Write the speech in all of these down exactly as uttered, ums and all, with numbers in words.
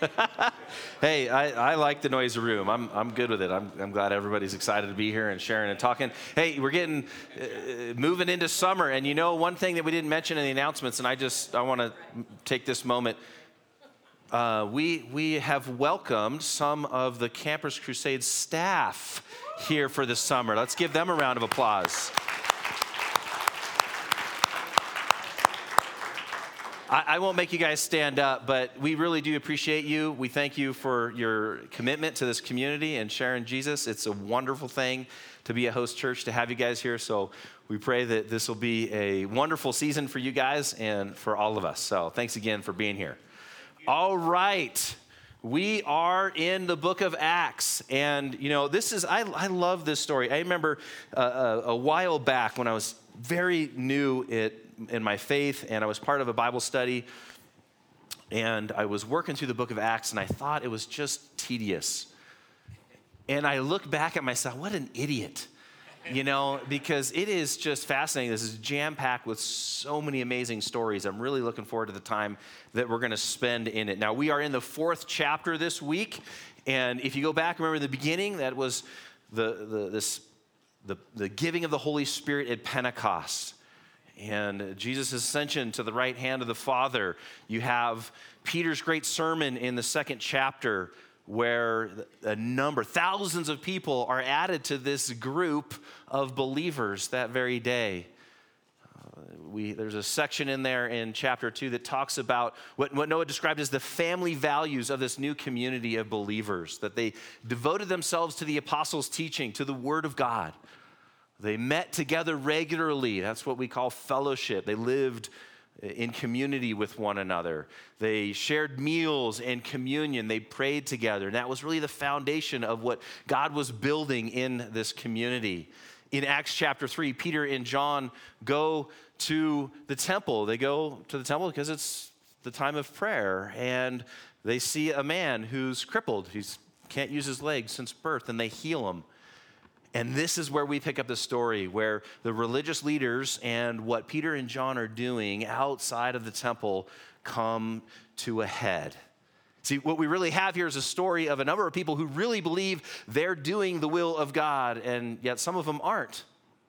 Hey, I, I like the noisy room. I'm I'm good with it. I'm I'm glad everybody's excited to be here and sharing and talking. Hey, we're getting uh, moving into summer, and you know one thing that we didn't mention in the announcements, and I just I want to take this moment. Uh, we we have welcomed some of the Campers Crusade staff here for the summer. Let's give them a round of applause. I won't make you guys stand up, but we really do appreciate you. We thank you for your commitment to this community and sharing Jesus. It's a wonderful thing to be a host church, to have you guys here. So we pray that this will be a wonderful season for you guys and for all of us. So thanks again for being here. All right. We are in the book of Acts, and you know, this is, I, I love this story. I remember uh, a, a while back when I was very new at in my faith, and I was part of a Bible study, and I was working through the book of Acts, and I thought it was just tedious. And I look back at myself, what an idiot, you know, because it is just fascinating. This is jam-packed with so many amazing stories. I'm really looking forward to the time that we're going to spend in it. Now, we are in the fourth chapter this week, and if you go back, remember the beginning, that was the the this the, the giving of the Holy Spirit at Pentecost. And Jesus' ascension to the right hand of the Father. You have Peter's great sermon in the second chapter where a number, thousands of people are added to this group of believers that very day. Uh, we, there's a section in there in chapter two that talks about what, what Noah described as the family values of this new community of believers, that they devoted themselves to the apostles' teaching, to the Word of God. They met together regularly. That's what we call fellowship. They lived in community with one another. They shared meals and communion. They prayed together. And that was really the foundation of what God was building in this community. In Acts chapter three, Peter and John go to the temple. They go to the temple because it's the time of prayer. And they see a man who's crippled. He can't use his legs since birth, and they heal him. And this is where we pick up the story, where the religious leaders and what Peter and John are doing outside of the temple come to a head. See, what we really have here is a story of a number of people who really believe they're doing the will of God, and yet some of them aren't.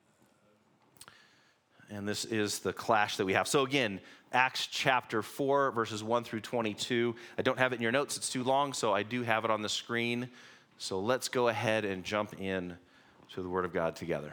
And this is the clash that we have. So again, Acts chapter four, verses one through twenty-two. I don't have it in your notes. It's too long, so I do have it on the screen. So let's go ahead and jump in to the Word of God together.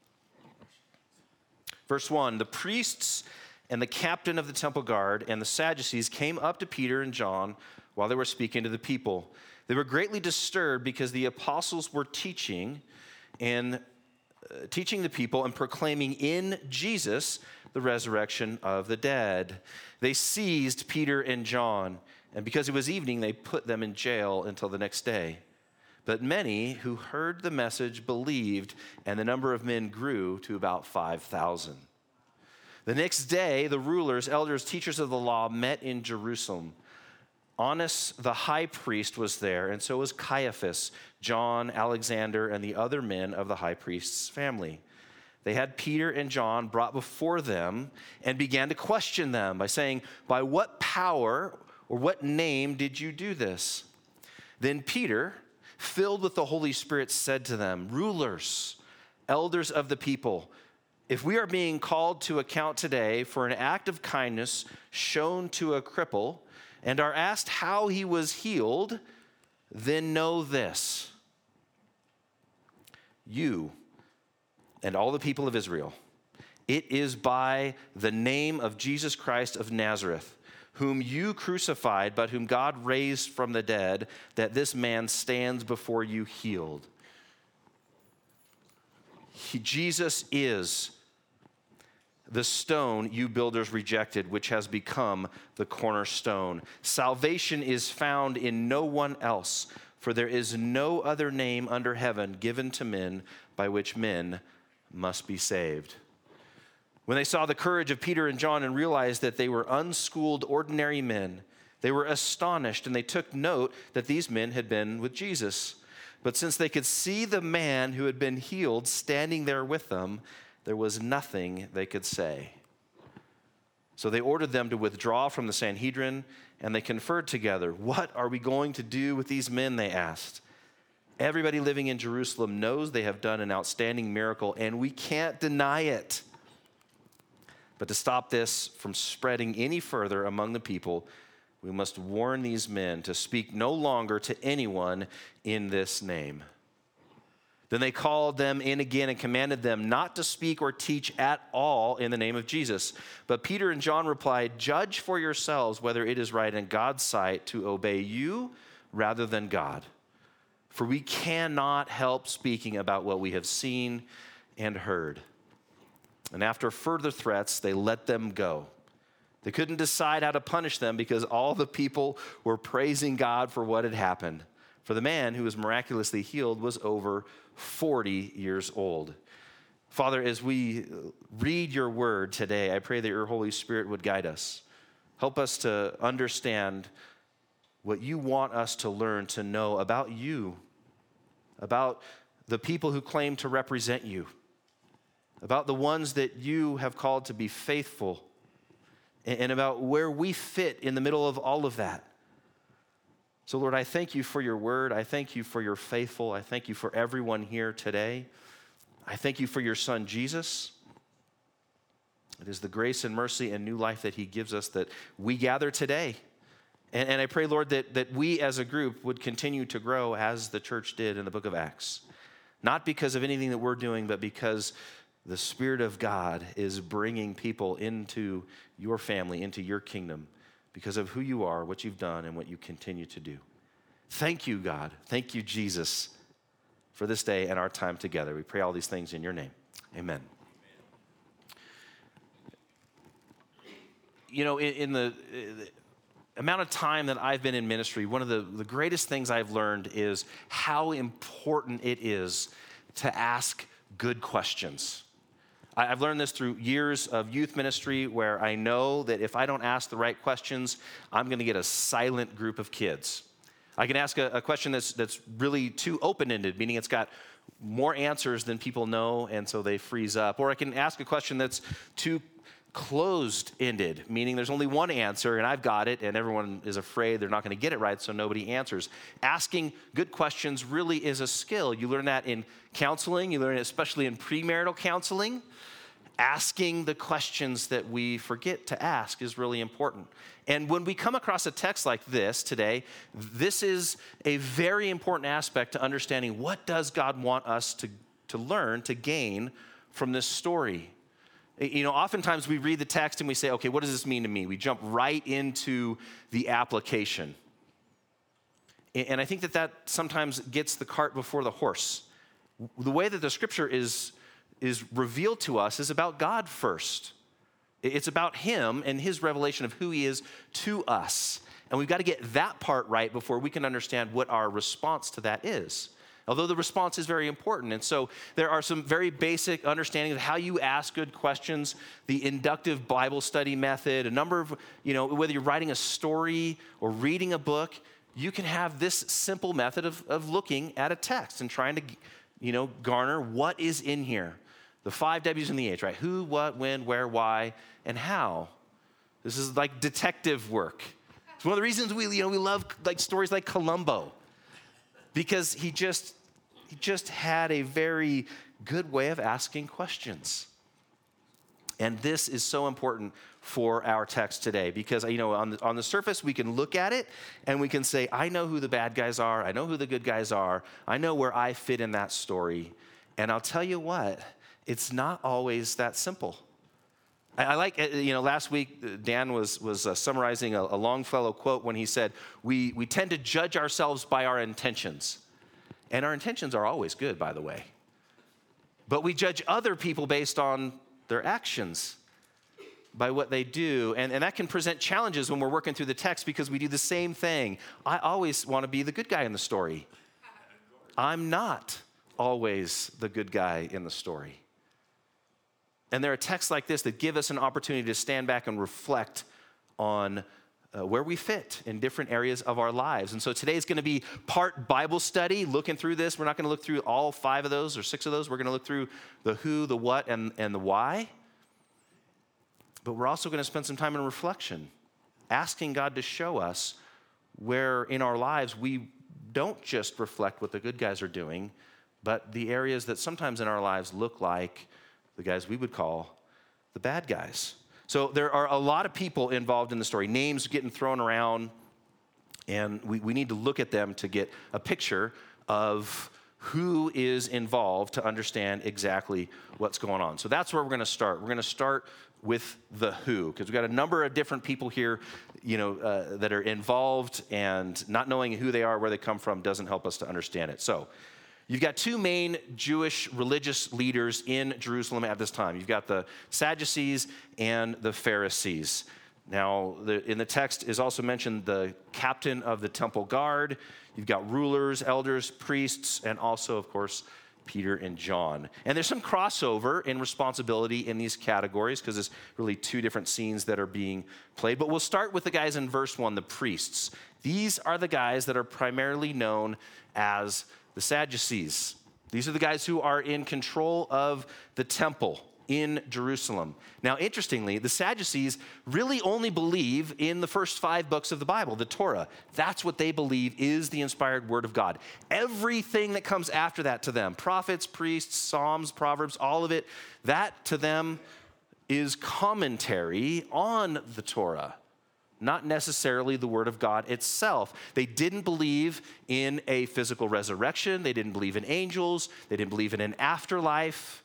Verse one, the priests and the captain of the temple guard and the Sadducees came up to Peter and John while they were speaking to the people. They were greatly disturbed because the apostles were teaching and uh, teaching the people and proclaiming in Jesus the resurrection of the dead. They seized Peter and John, and because it was evening, they put them in jail until the next day. But many who heard the message believed, and the number of men grew to about five thousand. The next day, the rulers, elders, teachers of the law met in Jerusalem. Annas, the high priest, was there, and so was Caiaphas, John, Alexander, and the other men of the high priest's family. They had Peter and John brought before them and began to question them by saying, "By what power or what name did you do this?" Then Peter, filled with the Holy Spirit, said to them, "Rulers, elders of the people, if we are being called to account today for an act of kindness shown to a cripple and are asked how he was healed, then know this: you and all the people of Israel, it is by the name of Jesus Christ of Nazareth, whom you crucified, but whom God raised from the dead, that this man stands before you healed." He, Jesus is the stone you builders rejected, which has become the cornerstone. Salvation is found in no one else, for there is no other name under heaven given to men by which men must be saved. When they saw the courage of Peter and John and realized that they were unschooled, ordinary men, they were astonished, and they took note that these men had been with Jesus. But since they could see the man who had been healed standing there with them, there was nothing they could say. So they ordered them to withdraw from the Sanhedrin, and they conferred together. What are we going to do with these men, they asked. Everybody living in Jerusalem knows they have done an outstanding miracle, and we can't deny it. But to stop this from spreading any further among the people, we must warn these men to speak no longer to anyone in this name. Then they called them in again and commanded them not to speak or teach at all in the name of Jesus. But Peter and John replied, "Judge for yourselves whether it is right in God's sight to obey you rather than God. For we cannot help speaking about what we have seen and heard." And after further threats, they let them go. They couldn't decide how to punish them because all the people were praising God for what had happened. For the man who was miraculously healed was over forty years old. Father, as we read your word today, I pray that your Holy Spirit would guide us. Help us to understand what you want us to learn, to know about you, about the people who claim to represent you, about the ones that you have called to be faithful, and about where we fit in the middle of all of that. So, Lord, I thank you for your word. I thank you for your faithful. I thank you for everyone here today. I thank you for your son, Jesus. It is the grace and mercy and new life that he gives us that we gather today. And, and I pray, Lord, that, that we as a group would continue to grow as the church did in the book of Acts. Not because of anything that we're doing, but because the Spirit of God is bringing people into your family, into your kingdom, because of who you are, what you've done, and what you continue to do. Thank you, God. Thank you, Jesus, for this day and our time together. We pray all these things in your name. Amen. You know, in, in the, the amount of time that I've been in ministry, one of the, the greatest things I've learned is how important it is to ask good questions. I've learned this through years of youth ministry where I know that if I don't ask the right questions, I'm going to get a silent group of kids. I can ask a, a question that's that's really too open-ended, meaning it's got more answers than people know, and so they freeze up. Or I can ask a question that's too closed-ended, meaning there's only one answer, and I've got it, and everyone is afraid they're not going to get it right, so nobody answers. Asking good questions really is a skill. You learn that in counseling. You learn it especially in premarital counseling. Asking the questions that we forget to ask is really important. And when we come across a text like this today, this is a very important aspect to understanding what does God want us to, to learn, to gain from this story. You know, oftentimes we read the text and we say, okay, what does this mean to me? We jump right into the application. And I think that that sometimes gets the cart before the horse. The way that the scripture is is revealed to us is about God first. It's about him and his revelation of who he is to us. And we've got to get that part right before we can understand what our response to that is. Although the response is very important. And so there are some very basic understandings of how you ask good questions, the inductive Bible study method, a number of, you know, whether you're writing a story or reading a book, you can have this simple method of, of looking at a text and trying to, you know, garner what is in here. The five W's and the H, right? Who, what, when, where, why, and how. This is like detective work. It's one of the reasons we, you know, we love like stories like Columbo, because he just, he just had a very good way of asking questions. And this is so important for our text today because, you know, on the, on the surface, we can look at it and we can say, I know who the bad guys are. I know who the good guys are. I know where I fit in that story. And I'll tell you what, it's not always that simple. I, I like, you know, last week, Dan was, was uh, summarizing a, a Longfellow quote when he said, we, we tend to judge ourselves by our intentions. And our intentions are always good, by the way. But we judge other people based on their actions, by what they do. And, and that can present challenges when we're working through the text because we do the same thing. I always want to be the good guy in the story. I'm not always the good guy in the story. And there are texts like this that give us an opportunity to stand back and reflect on uh, where we fit in different areas of our lives. And so today is going to be part Bible study, looking through this. We're not going to look through all five of those or six of those. We're going to look through the who, the what, and, and the why. but we're also going to spend some time in reflection, asking God to show us where in our lives we don't just reflect what the good guys are doing, but the areas that sometimes in our lives look like the guys we would call the bad guys. So there are a lot of people involved in the story, names getting thrown around, and we, we need to look at them to get a picture of who is involved to understand exactly what's going on. So that's where we're going to start. We're going to start with the who, because we've got a number of different people here, you know, uh, that are involved, and not knowing who they are, where they come from, doesn't help us to understand it. So you've got two main Jewish religious leaders in Jerusalem at this time. You've got the Sadducees and the Pharisees. Now, the, in the text is also mentioned the captain of the temple guard. You've got rulers, elders, priests, and also, of course, Peter and John. And there's some crossover in responsibility in these categories because there's really two different scenes that are being played. But we'll start with the guys in verse one, the priests. These are the guys that are primarily known as the Sadducees. These are the guys who are in control of the temple in Jerusalem. Now, interestingly, the Sadducees really only believe in the first five books of the Bible, the Torah. That's what they believe is the inspired word of God. Everything that comes after that to them, prophets, priests, Psalms, Proverbs, all of it, that to them is commentary on the Torah, not necessarily the word of God itself. They didn't believe in a physical resurrection. They didn't believe in angels. They didn't believe in an afterlife.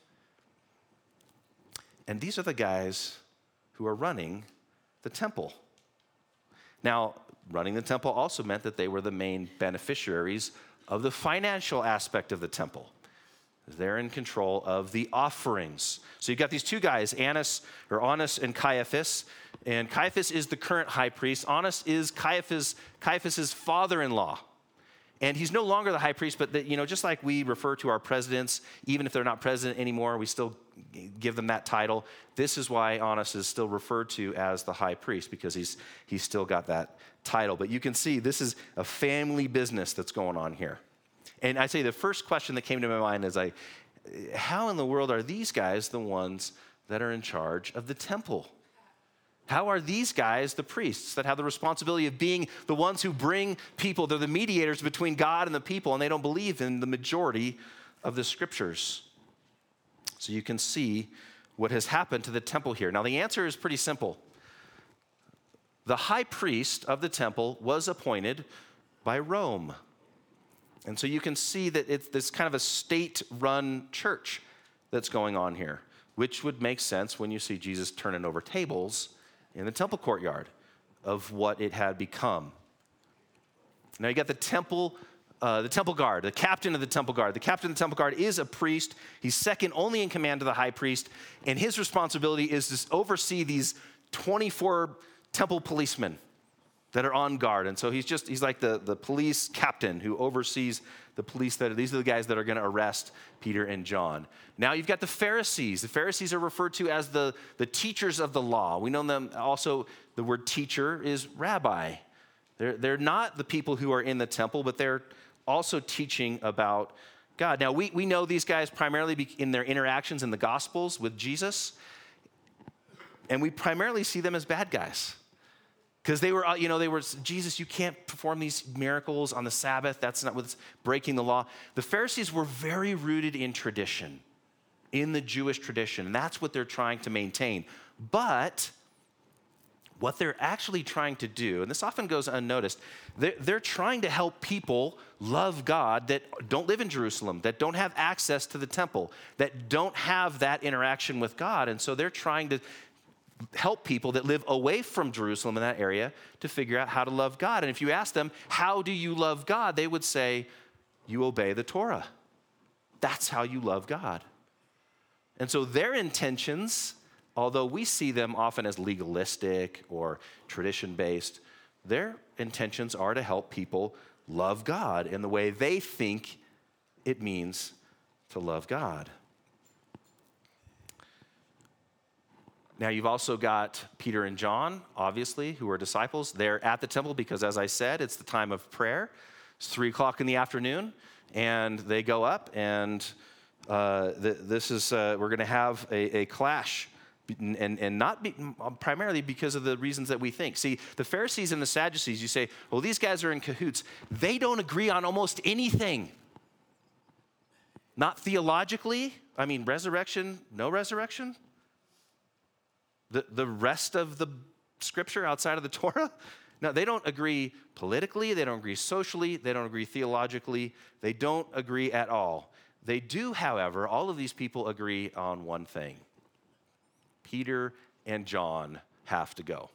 And these are the guys who are running the temple. Now, running the temple also meant that they were the main beneficiaries of the financial aspect of the temple. They're in control of the offerings. So you've got these two guys, Annas or Annas and Caiaphas. And Caiaphas is the current high priest. Annas is Caiaphas, Caiaphas's father-in-law. And he's no longer the high priest, but the, you know, just like we refer to our presidents, even if they're not president anymore, we still give them that title. This is why Annas is still referred to as the high priest, because he's he's still got that title. But you can see this is a family business that's going on here. And I say the first question that came to my mind is like, how in the world are these guys the ones that are in charge of the temple? How are these guys the priests that have the responsibility of being the ones who bring people? They're the mediators between God and the people, and they don't believe in the majority of the scriptures. So you can see what has happened to the temple here. Now, the answer is pretty simple. The high priest of the temple was appointed by Rome. And so you can see that it's this kind of a state-run church that's going on here, which would make sense when you see Jesus turning over tables in the temple courtyard of what it had become. Now you got the temple, uh, the temple guard, the captain of the temple guard. The captain of the temple guard is a priest. He's second only in command to the high priest, and his responsibility is to oversee these twenty-four temple policemen that are on guard. And so he's just, he's like the, the police captain who oversees the police that are, these are the guys that are going to arrest Peter and John. Now you've got the Pharisees. The Pharisees are referred to as the, the teachers of the law. We know them also, the word teacher is rabbi. They're, they're not the people who are in the temple, but they're also teaching about God. Now we, we know these guys primarily in their interactions in the Gospels with Jesus, and we primarily see them as bad guys. Because they were, you know, they were, Jesus, you can't perform these miracles on the Sabbath. That's not what's breaking the law. The Pharisees were very rooted in tradition, in the Jewish tradition. And that's what they're trying to maintain. But what they're actually trying to do, and this often goes unnoticed, they're, they're trying to help people love God that don't live in Jerusalem, that don't have access to the temple, that don't have that interaction with God. And so they're trying to help people that live away from Jerusalem in that area to figure out how to love God. And if you ask them, how do you love God? They would say, you obey the Torah. That's how you love God. And so their intentions, although we see them often as legalistic or tradition-based, their intentions are to help people love God in the way they think it means to love God. Now, you've also got Peter and John, obviously, who are disciples. They're at the temple because, as I said, it's the time of prayer. It's three o'clock in the afternoon, and they go up, and uh, th- this is, uh, we're going to have a, a clash And, and not be, primarily because of the reasons that we think. See, the Pharisees and the Sadducees, you say, well, these guys are in cahoots. They don't agree on almost anything. Not theologically. I mean, resurrection, no resurrection. The, the rest of the scripture outside of the Torah. No, they don't agree politically. They don't agree socially. They don't agree theologically. They don't agree at all. They do, however, all of these people agree on one thing. Peter and John have to go.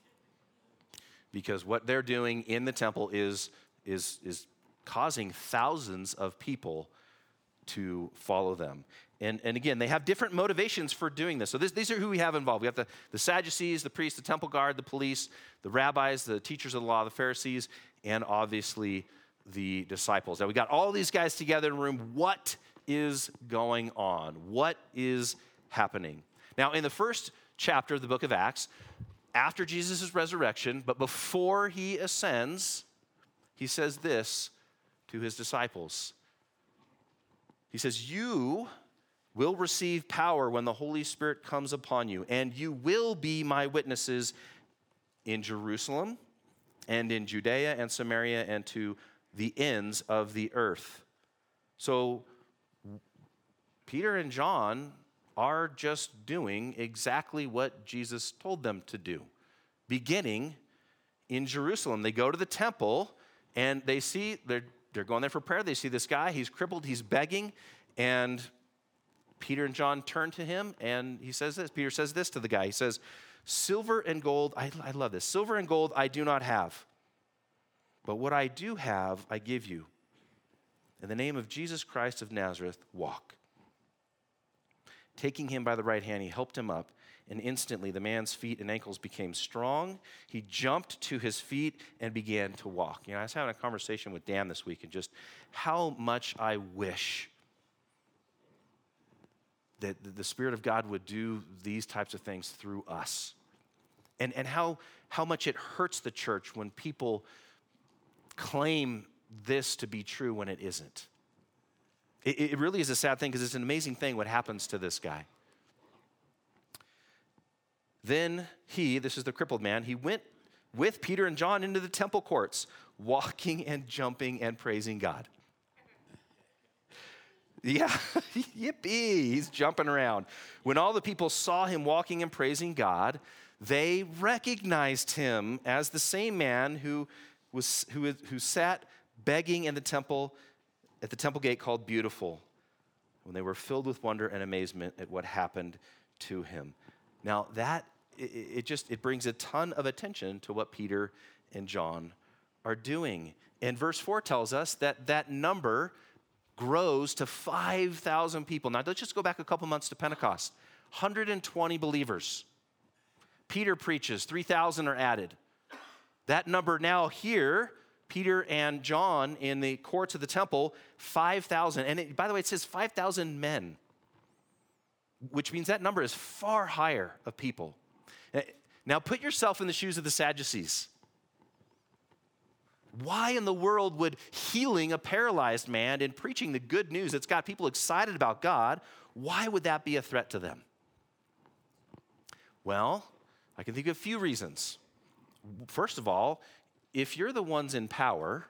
Because what they're doing in the temple is, is, is causing thousands of people to follow them. And, and again, they have different motivations for doing this. So this, these are who we have involved. We have the, the Sadducees, the priests, the temple guard, the police, the rabbis, the teachers of the law, the Pharisees, and obviously the disciples. Now we got all these guys together in a room. What is going on? What is happening? Now, in the first chapter of the book of Acts, after Jesus' resurrection, but before he ascends, he says this to his disciples. He says, you will receive power when the Holy Spirit comes upon you, and you will be my witnesses in Jerusalem and in Judea and Samaria and to the ends of the earth. So Peter and John are just doing exactly what Jesus told them to do, beginning in Jerusalem. They go to the temple, and they see, they're, they're going there for prayer. They see this guy, he's crippled, he's begging, and Peter and John turn to him, and he says this. Peter says this to the guy. He says, silver and gold, I, I love this, silver and gold I do not have, but what I do have I give you. In the name of Jesus Christ of Nazareth, walk. Taking him by the right hand, he helped him up, and instantly the man's feet and ankles became strong. He jumped to his feet and began to walk. You know, I was having a conversation with Dan this week, and just how much I wish that the Spirit of God would do these types of things through us. And, and how, how much it hurts the church when people claim this to be true when it isn't. It, it really is a sad thing, because it's an amazing thing what happens to this guy. Then he, this is the crippled man, he went with Peter and John into the temple courts, walking and jumping and praising God. Yeah, yippee, he's jumping around. When all the people saw him walking and praising God, they recognized him as the same man who was who, who sat begging in the temple, at the temple gate called Beautiful, when they were filled with wonder and amazement at what happened to him. Now that, it, it just, it brings a ton of attention to what Peter and John are doing. And verse four tells us that that number grows to five thousand people. Now let's just go back a couple months to Pentecost. one hundred twenty believers. Peter preaches, three thousand are added. That number now here, Peter and John in the courts of the temple, five thousand. And it, by the way, it says five thousand men, which means that number is far higher of people. Now put yourself in the shoes of the Sadducees. Why in the world would healing a paralyzed man and preaching the good news that's got people excited about God, why would that be a threat to them? Well, I can think of a few reasons. First of all, if you're the ones in power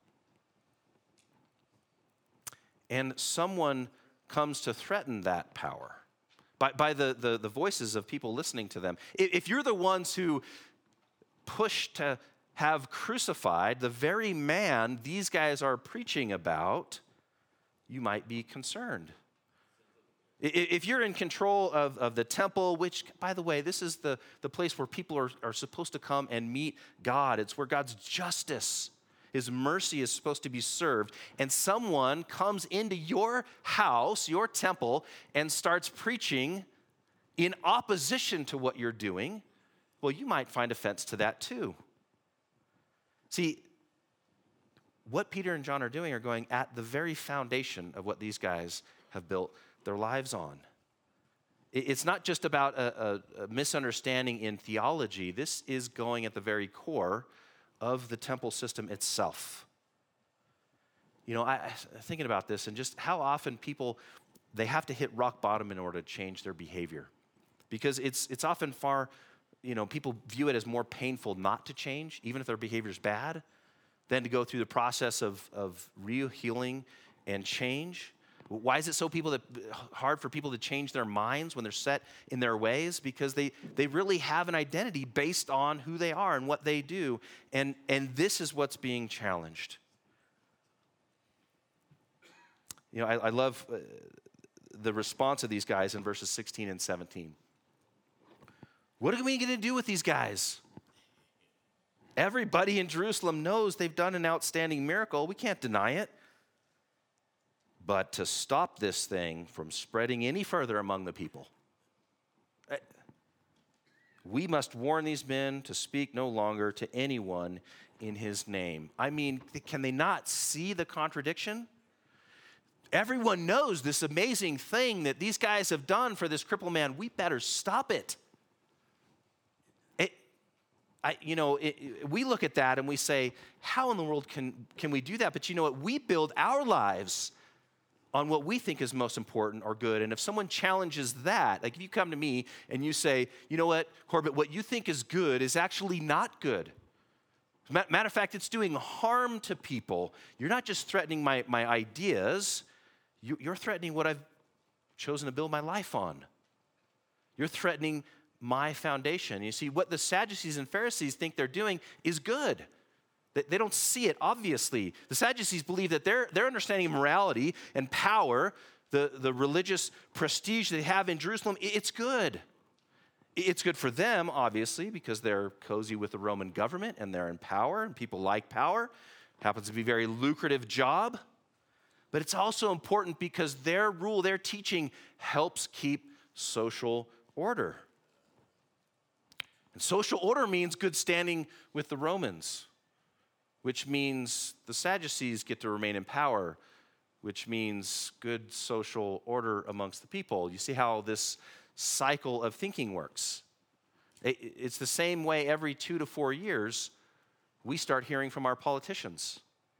and someone comes to threaten that power by, by the, the, the voices of people listening to them, if you're the ones who push to have crucified the very man these guys are preaching about, you might be concerned. If you're in control of, of the temple, which, by the way, this is the, the place where people are, are supposed to come and meet God. It's where God's justice, his mercy is supposed to be served. And someone comes into your house, your temple, and starts preaching in opposition to what you're doing, well, you might find offense to that too. See, what Peter and John are doing are going at the very foundation of what these guys have built their lives on. It's not just about a, a, a misunderstanding in theology. This is going at the very core of the temple system itself. You know, I, I thinking about this and just how often people, they have to hit rock bottom in order to change their behavior. because it's it's often far, you know, people view it as more painful not to change, even if their behavior is bad, than to go through the process of, of real healing and change. Why is it so people that, hard for people to change their minds when they're set in their ways? Because they, they really have an identity based on who they are and what they do. And, and this is what's being challenged. You know, I, I love uh, the response of these guys in verses sixteen and seventeen. What are we going to do with these guys? Everybody in Jerusalem knows they've done an outstanding miracle. We can't deny it. But to stop this thing from spreading any further among the people, we must warn these men to speak no longer to anyone in his name. I mean, can they not see the contradiction? Everyone knows this amazing thing that these guys have done for this crippled man. We better stop it. It I, you know, it, it, we look at that and we say, how in the world can, can we do that? But you know what? We build our lives on what we think is most important or good. And if someone challenges that, like if you come to me and you say, you know what, Corbett, what you think is good is actually not good. Matter of fact, it's doing harm to people. You're not just threatening my, my ideas, you, you're threatening what I've chosen to build my life on. You're threatening my foundation. You see, what the Sadducees and Pharisees think they're doing is good. They don't see it, obviously. The Sadducees believe that their, their understanding of morality and power, the, the religious prestige they have in Jerusalem, it's good. It's good for them, obviously, because they're cozy with the Roman government and they're in power and people like power. It happens to be a very lucrative job. But it's also important because their rule, their teaching helps keep social order. And social order means good standing with the Romans, which means the Sadducees get to remain in power, which means good social order amongst the people. You see how this cycle of thinking works. It's the same way every two to four years we start hearing from our politicians.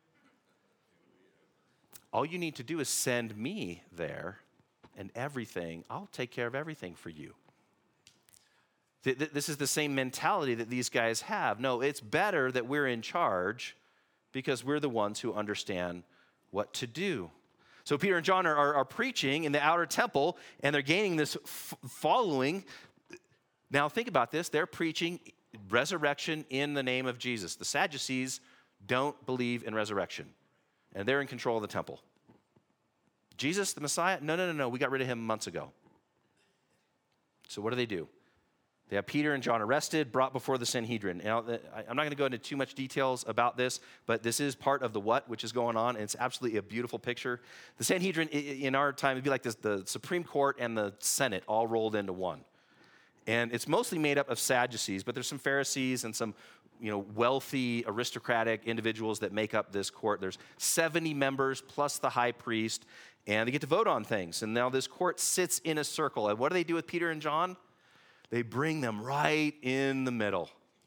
All you need to do is send me there and everything, I'll take care of everything for you. This is the same mentality that these guys have. No, it's better that we're in charge because we're the ones who understand what to do. So Peter and John are, are, are preaching in the outer temple, and they're gaining this f- following. Now think about this. They're preaching resurrection in the name of Jesus. The Sadducees don't believe in resurrection, and they're in control of the temple. Jesus, the Messiah? No, no, no, no. We got rid of him months ago. So what do they do? They have Peter and John arrested, brought before the Sanhedrin. Now, I'm not going to go into too much details about this, but this is part of the what, which is going on, and it's absolutely a beautiful picture. The Sanhedrin, in our time, it'd be like this, the Supreme Court and the Senate all rolled into one. And it's mostly made up of Sadducees, but there's some Pharisees and some, you know, wealthy, aristocratic individuals that make up this court. There's seventy members plus the high priest, and they get to vote on things. And now this court sits in a circle. And what do they do with Peter and John? They bring them right in the middle,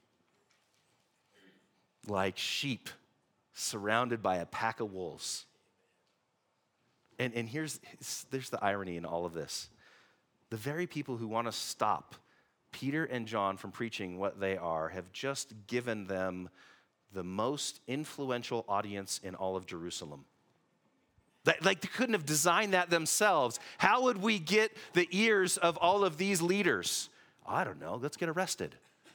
like sheep surrounded by a pack of wolves. And, and here's, there's the irony in all of this. The very people who want to stop Peter and John from preaching what they are have just given them the most influential audience in all of Jerusalem. Like they couldn't have designed that themselves. How would we get the ears of all of these leaders? I don't know, let's get arrested.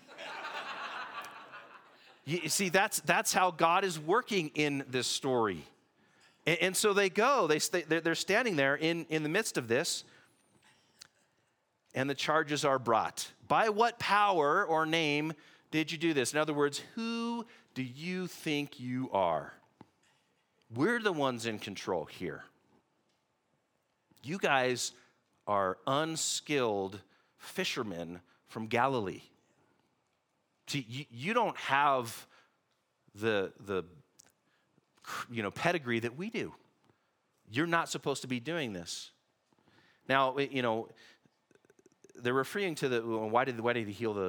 You see, that's that's how God is working in this story. And, and so they go, they stay, they're standing there in, in the midst of this, and the charges are brought. By what power or name did you do this? In other words, who do you think you are? We're the ones in control here. You guys are unskilled fishermen from Galilee. See, you, you don't have the, the you know, pedigree that we do. You're not supposed to be doing this. Now, you know, they're referring to the, why did, why did he heal the,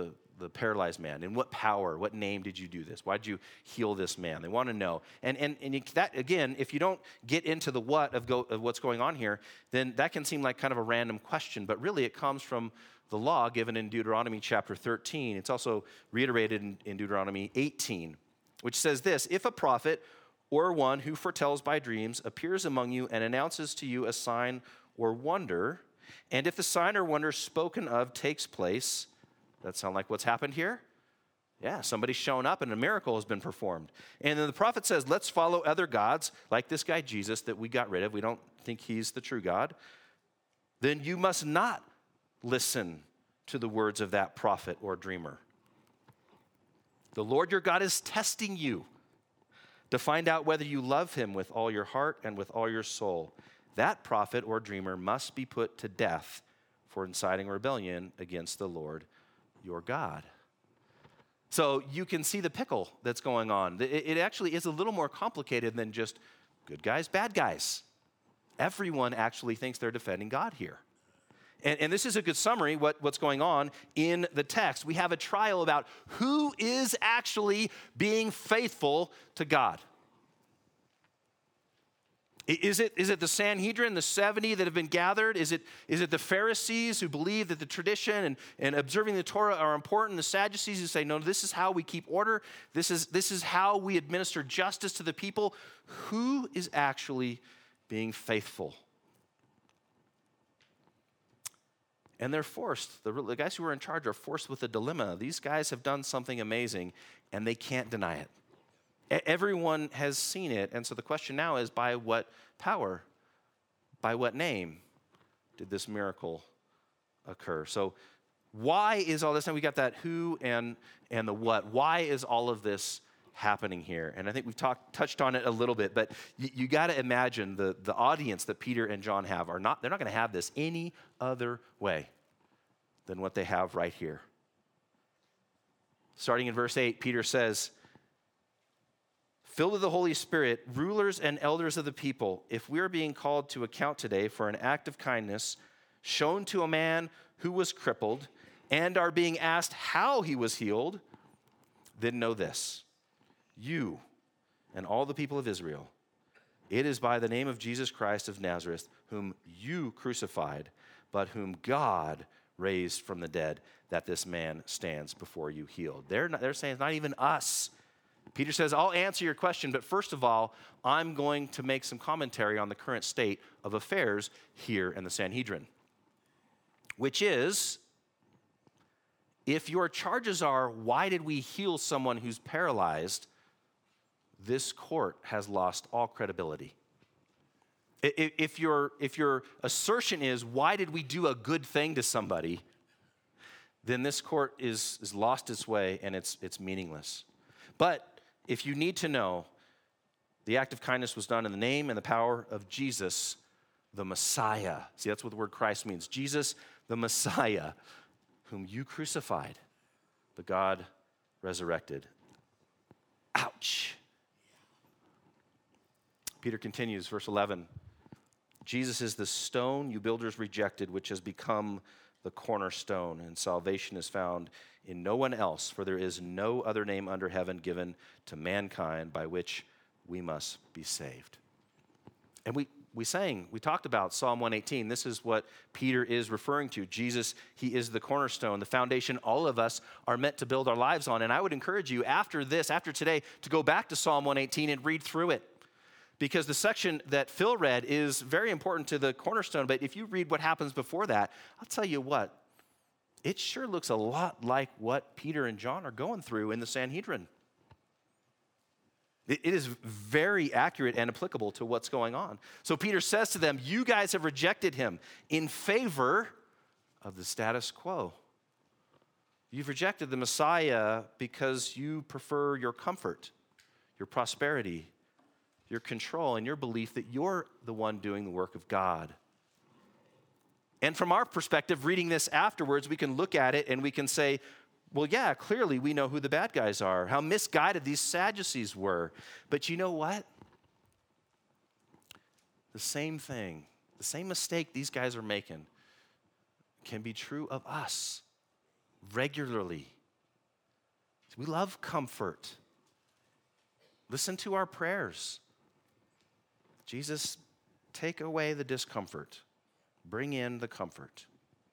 the paralyzed man. In what power, what name did you do this? Why did you heal this man? They want to know. And and and you, that again, if you don't get into the what of, go, of what's going on here, then that can seem like kind of a random question. But really, it comes from the law given in Deuteronomy chapter thirteen. It's also reiterated in, in Deuteronomy eighteen, which says this: if a prophet or one who foretells by dreams appears among you and announces to you a sign or wonder, and if the sign or wonder spoken of takes place, that sound like what's happened here? Yeah, somebody's shown up and a miracle has been performed. And then the prophet says, let's follow other gods, like this guy Jesus that we got rid of. We don't think he's the true God. Then you must not listen to the words of that prophet or dreamer. The Lord your God is testing you to find out whether you love him with all your heart and with all your soul. That prophet or dreamer must be put to death for inciting rebellion against the Lord your God. So you can see the pickle that's going on. It actually is a little more complicated than just good guys, bad guys. Everyone actually thinks they're defending God here. And, and this is a good summary what, what's going on in the text. We have a trial about who is actually being faithful to God. Is it, is it the Sanhedrin, the seventy that have been gathered? Is it, is it the Pharisees who believe that the tradition and, and observing the Torah are important? The Sadducees who say, no, this is how we keep order. This is, this is how we administer justice to the people. Who is actually being faithful? And they're forced. The, the guys who are in charge are forced with a dilemma. These guys have done something amazing, and they can't deny it. Everyone has seen it, and so the question now is, by what power, by what name did this miracle occur? So why is all this? And we got that who and, and the what. Why is all of this happening here? And I think we've talked touched on it a little bit, but you, you got to imagine the, the audience that Peter and John have are not, they're not going to have this any other way than what they have right here. Starting in verse eight, Peter says, filled with the Holy Spirit, rulers and elders of the people, if we are being called to account today for an act of kindness shown to a man who was crippled and are being asked how he was healed, then know this, you and all the people of Israel, it is by the name of Jesus Christ of Nazareth, whom you crucified, but whom God raised from the dead, that this man stands before you healed. They're, not, they're saying it's not even us. Peter says, I'll answer your question, but first of all, I'm going to make some commentary on the current state of affairs here in the Sanhedrin, which is, if your charges are, why did we heal someone who's paralyzed, this court has lost all credibility. If your, if your assertion is, why did we do a good thing to somebody, then this court is, is lost its way and it's, it's meaningless. But if you need to know, the act of kindness was done in the name and the power of Jesus, the Messiah. See, that's what the word Christ means. Jesus, the Messiah, whom you crucified, but God resurrected. Ouch. Peter continues, verse eleven. Jesus is the stone you builders rejected, which has become the cornerstone, and salvation is found in no one else, for there is no other name under heaven given to mankind by which we must be saved. And we, we sang, we talked about Psalm one eighteen. This is what Peter is referring to. Jesus, he is the cornerstone, the foundation all of us are meant to build our lives on. And I would encourage you after this, after today, to go back to Psalm one eighteen and read through it. Because the section that Phil read is very important to the cornerstone, but if you read what happens before that, I'll tell you what, it sure looks a lot like what Peter and John are going through in the Sanhedrin. It, it is very accurate and applicable to what's going on. So Peter says to them, you guys have rejected him in favor of the status quo. You've rejected the Messiah because you prefer your comfort, your prosperity, your control, and your belief that you're the one doing the work of God. And from our perspective, reading this afterwards, we can look at it and we can say, well, yeah, clearly we know who the bad guys are, how misguided these Sadducees were. But you know what? The same thing, the same mistake these guys are making can be true of us regularly We love comfort. Listen to our prayers. Jesus, take away the discomfort. Bring in the comfort.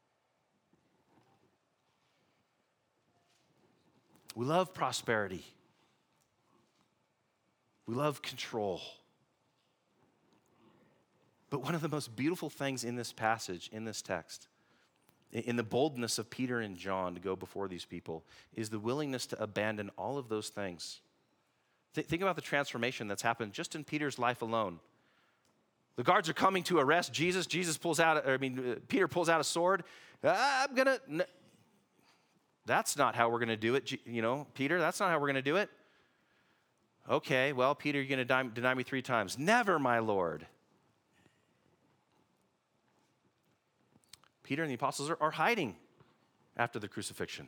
We love prosperity. We love control. But one of the most beautiful things in this passage, in this text, in the boldness of Peter and John to go before these people, is the willingness to abandon all of those things. Th- think about the transformation that's happened just in Peter's life alone. The guards are coming to arrest Jesus. Jesus pulls out, I mean, uh, Peter pulls out a sword. Ah, I'm gonna, n- that's not how we're gonna do it, G- you know, Peter, that's not how we're gonna do it. Okay, well, Peter, you're gonna deny, deny me three times. Never, my Lord. Peter and the apostles are, are hiding after the crucifixion.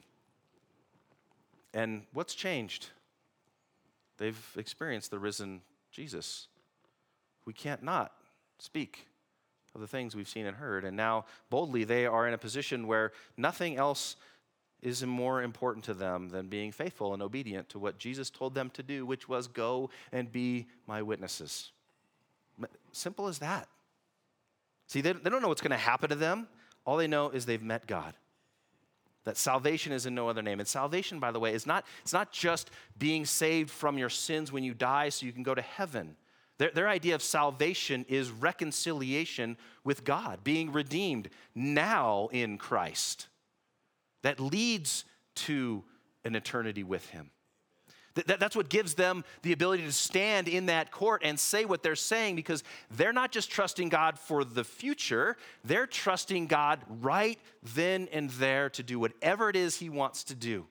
And what's changed? They've experienced the risen Jesus. We can't not speak of the things we've seen and heard. And now, boldly, they are in a position where nothing else is more important to them than being faithful and obedient to what Jesus told them to do, which was go and be my witnesses. Simple as that. See, they, they don't know what's going to happen to them. All they know is they've met God. That salvation is in no other name. And salvation, by the way, is not, it's not just being saved from your sins when you die so you can go to heaven. Their, their idea of salvation is reconciliation with God, being redeemed now in Christ. That leads to an eternity with him. That, that's what gives them the ability to stand in that court and say what they're saying, because they're not just trusting God for the future, they're trusting God right then and there to do whatever it is he wants to do.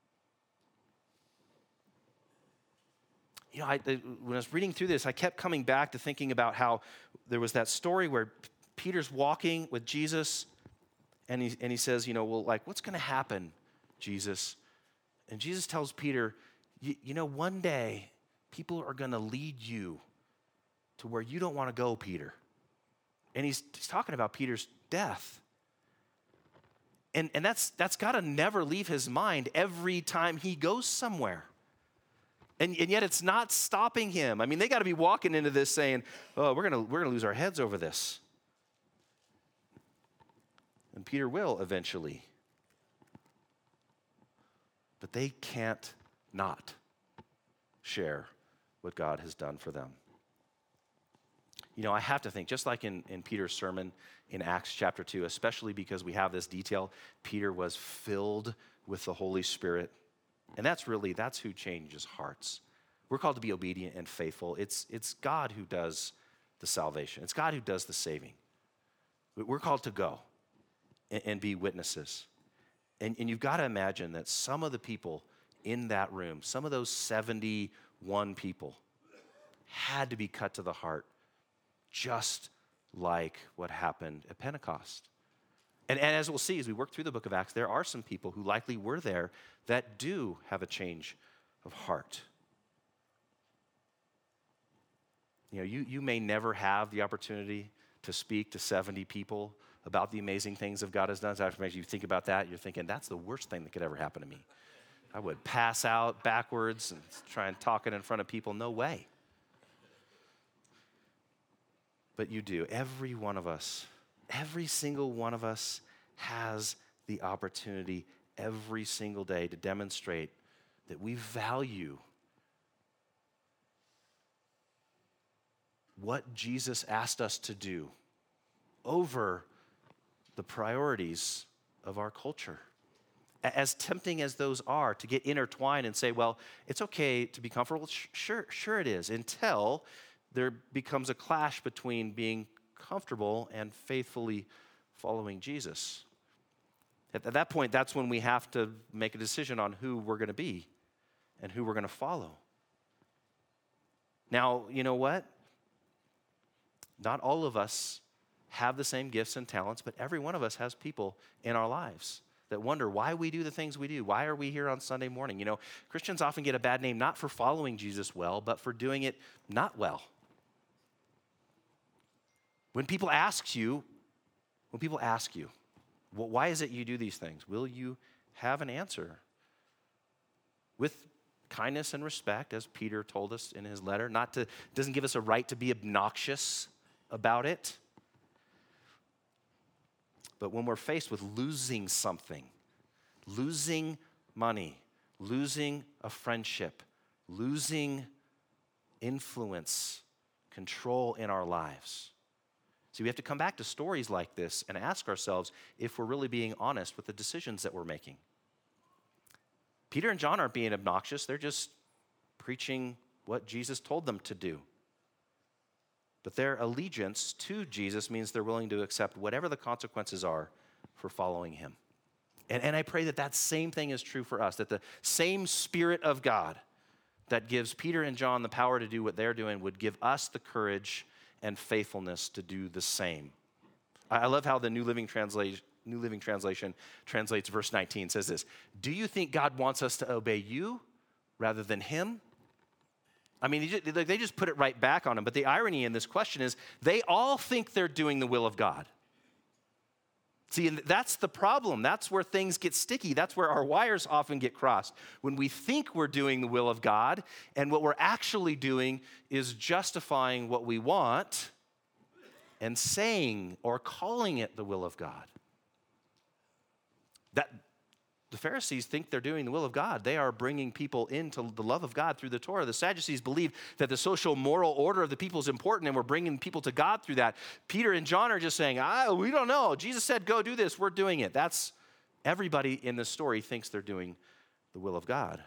You know, I, when I was reading through this, I kept coming back to thinking about how there was that story where Peter's walking with Jesus, and he, and he says, you know, well, like, what's going to happen, Jesus? And Jesus tells Peter, You, you know, one day, people are going to lead you to where you don't want to go, Peter. And he's, he's talking about Peter's death. And, and that's, that's got to never leave his mind every time he goes somewhere. And, and yet it's not stopping him. I mean, they got to be walking into this saying, oh, we're going we're gonna lose our heads over this. And Peter will eventually. But they can't not share what God has done for them. You know, I have to think, just like in, in Peter's sermon in Acts chapter two, especially because we have this detail, Peter was filled with the Holy Spirit. And that's really, that's who changes hearts. We're called to be obedient and faithful. It's, it's God who does the salvation. It's God who does the saving. We're called to go and, and be witnesses. And, and you've got to imagine that some of the people in that room, some of those seventy-one people, had to be cut to the heart, just like what happened at Pentecost. And, and as we'll see as we work through the book of Acts, there are some people who likely were there that do have a change of heart. You know, you, you may never have the opportunity to speak to seventy people about the amazing things that God has done. So after you think about that, you're thinking, that's the worst thing that could ever happen to me. I would pass out backwards and try and talk it in front of people. No way. But you do. Every one of us, every single one of us has the opportunity every single day to demonstrate that we value what Jesus asked us to do over the priorities of our culture. As tempting as those are to get intertwined and say, well, it's okay to be comfortable. Sure, sure it is, until there becomes a clash between being comfortable and faithfully following Jesus. At that point, that's when we have to make a decision on who we're going to be and who we're going to follow. Now, you know what? Not all of us have the same gifts and talents, but every one of us has people in our lives that wonder why we do the things we do. Why are we here on Sunday morning? You know, Christians often get a bad name not for following Jesus well, but for doing it not well. When people ask you, when people ask you, well, why is it you do these things? Will you have an answer? with kindness and respect, as Peter told us in his letter. Not to, doesn't give us a right to be obnoxious about it. But when we're faced with losing something, losing money, losing a friendship, losing influence, control in our lives. See, we have to come back to stories like this and ask ourselves if we're really being honest with the decisions that we're making. Peter and John aren't being obnoxious. They're just preaching what Jesus told them to do. But their allegiance to Jesus means they're willing to accept whatever the consequences are for following him. And, and I pray that that same thing is true for us, that the same Spirit of God that gives Peter and John the power to do what they're doing would give us the courage and faithfulness to do the same. I love how the New Living Translation, New Living Translation translates verse nineteen. It says this: do you think God wants us to obey you rather than him? I mean, they just put it right back on him. But the irony in this question is they all think they're doing the will of God. See, and that's the problem. That's where things get sticky. That's where our wires often get crossed. When we think we're doing the will of God, and what we're actually doing is justifying what we want and saying or calling it the will of God. That the Pharisees think they're doing the will of God. They are bringing people into the love of God through the Torah. The Sadducees believe that the social moral order of the people is important, and we're bringing people to God through that. Peter and John are just saying, ah, we don't know. Jesus said, go do this. We're doing it. That's everybody in this story thinks they're doing the will of God.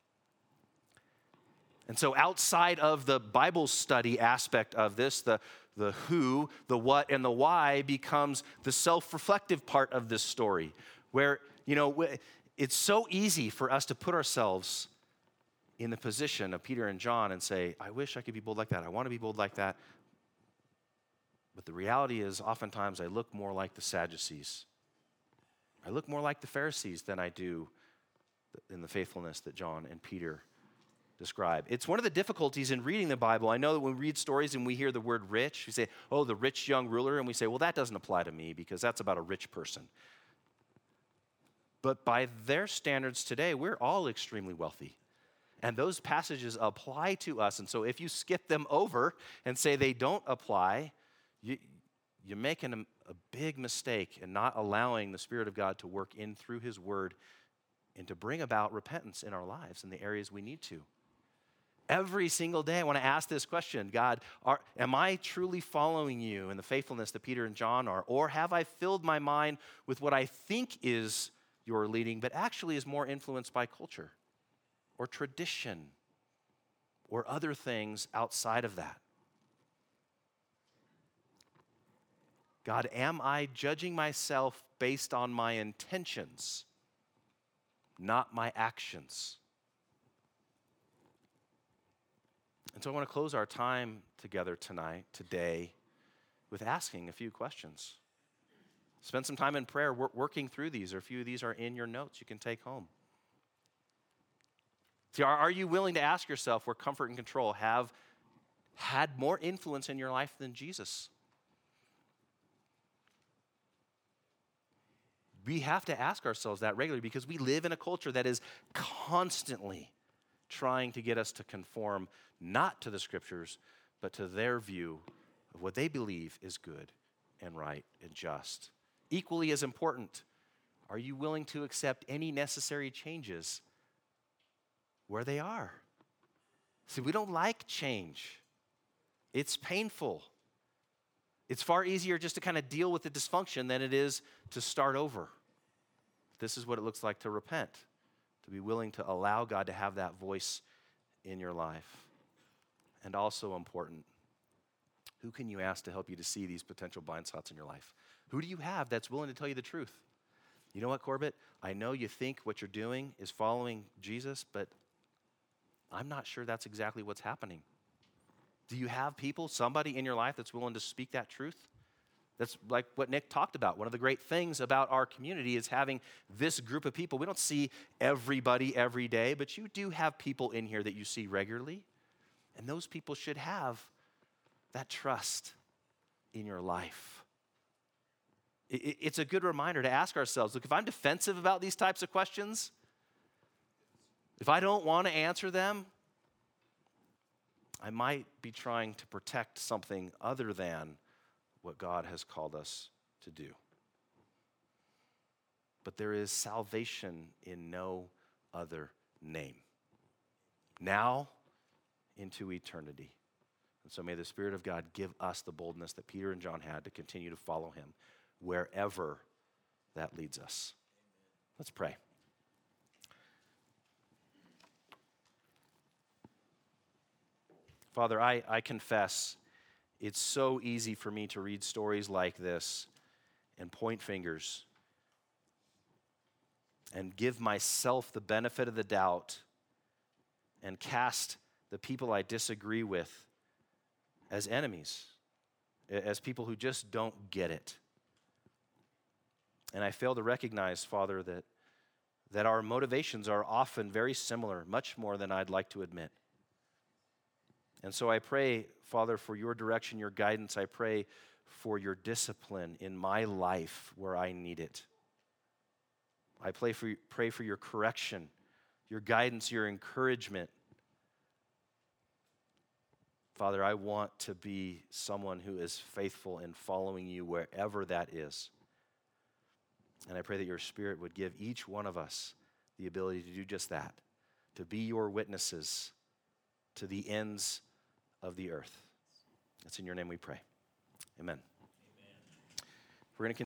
And so outside of the Bible study aspect of this, the, the who, the what, and the why becomes the self-reflective part of this story, where, you know, it's so easy for us to put ourselves in the position of Peter and John and say, I wish I could be bold like that. I want to be bold like that. But the reality is oftentimes I look more like the Sadducees. I look more like the Pharisees than I do in the faithfulness that John and Peter describe. It's one of the difficulties in reading the Bible. I know that when we read stories and we hear the word rich, we say, oh, the rich young ruler, and we say, well, that doesn't apply to me because that's about a rich person. But by their standards today, we're all extremely wealthy. And those passages apply to us. And so if you skip them over and say they don't apply, you, you're making a, a big mistake in not allowing the Spirit of God to work in through his word and to bring about repentance in our lives in the areas we need to. Every single day I want to ask this question: God, are, am I truly following you in the faithfulness that Peter and John are? Or have I filled my mind with what I think is your leading, but actually is more influenced by culture or tradition or other things outside of that? God, am I judging myself based on my intentions, not my actions? And so I want to close our time together tonight, today, with asking a few questions. Spend some time in prayer working through these, or a few of these are in your notes you can take home. See, are, are you willing to ask yourself where comfort and control have had more influence in your life than Jesus? We have to ask ourselves that regularly because we live in a culture that is constantly trying to get us to conform not to the Scriptures, but to their view of what they believe is good and right and just. Equally as important, are you willing to accept any necessary changes where they are? See, we don't like change. It's painful. It's far easier just to kind of deal with the dysfunction than it is to start over. This is what it looks like to repent, to be willing to allow God to have that voice in your life. And also important, who can you ask to help you to see these potential blind spots in your life? Who do you have that's willing to tell you the truth? You know what, Corbett? I know you think what you're doing is following Jesus, but I'm not sure that's exactly what's happening. Do you have people, somebody in your life that's willing to speak that truth? That's like what Nick talked about. One of the great things about our community is having this group of people. We don't see everybody every day, but you do have people in here that you see regularly. And those people should have that trust in your life. It's a good reminder to ask ourselves, look, if I'm defensive about these types of questions, If I don't want to answer them, I might be trying to protect something other than what God has called us to do. But there is salvation in no other name, now into eternity. And so may the Spirit of God give us the boldness that Peter and John had to continue to follow him wherever that leads us. Let's pray. Father, I, I confess it's so easy for me to read stories like this and point fingers and give myself the benefit of the doubt and cast the people I disagree with as enemies, as people who just don't get it. And I fail to recognize, Father, that, that our motivations are often very similar, much more than I'd like to admit. And so I pray, Father, for your direction, your guidance. I pray for your discipline in my life where I need it. I pray for, pray for your correction, your guidance, your encouragement. Father, I want to be someone who is faithful in following you wherever that is. And I pray that your Spirit would give each one of us the ability to do just that, to be your witnesses to the ends of the earth. It's in your name we pray. Amen. Amen. We're going to